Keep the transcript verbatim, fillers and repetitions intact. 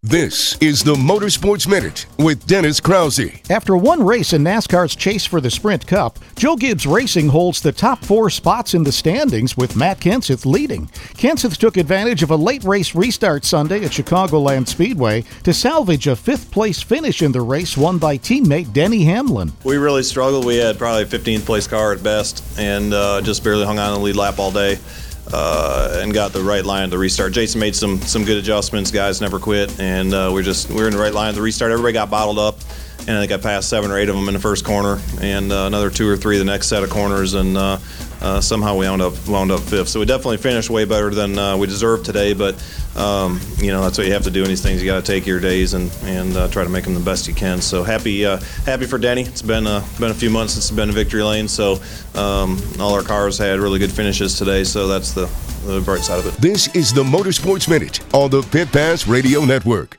This is the Motorsports Minute with Dennis Krause. After one race in NASCAR's chase for the Sprint Cup, Joe Gibbs Racing holds the top four spots in the standings with Matt Kenseth leading. Kenseth took advantage of a late race restart Sunday at Chicagoland Speedway to salvage a fifth-place finish in the race won by teammate Denny Hamlin. We really struggled. We had probably a fifteenth place car at best and uh, just barely hung on the lead lap all day. Uh, and got the right line at the restart. Jason made some some good adjustments. Guys never quit, and uh, we're just we were in the right line at the restart. Everybody got bottled up, and I think I passed seven or eight of them in the first corner, and uh, another two or three the next set of corners, and uh, uh, somehow we wound up wound up fifth. So we definitely finished way better than uh, we deserved today. But um, you know, that's what you have to do in these things. You got to take your days and and uh, try to make them the best you can. So happy uh, happy for Denny. It's been uh, been a few months since it's been a victory lane. So um, all our cars had really good finishes today. So that's the the bright side of it. This is the Motorsports Minute on the Pit Pass Radio Network.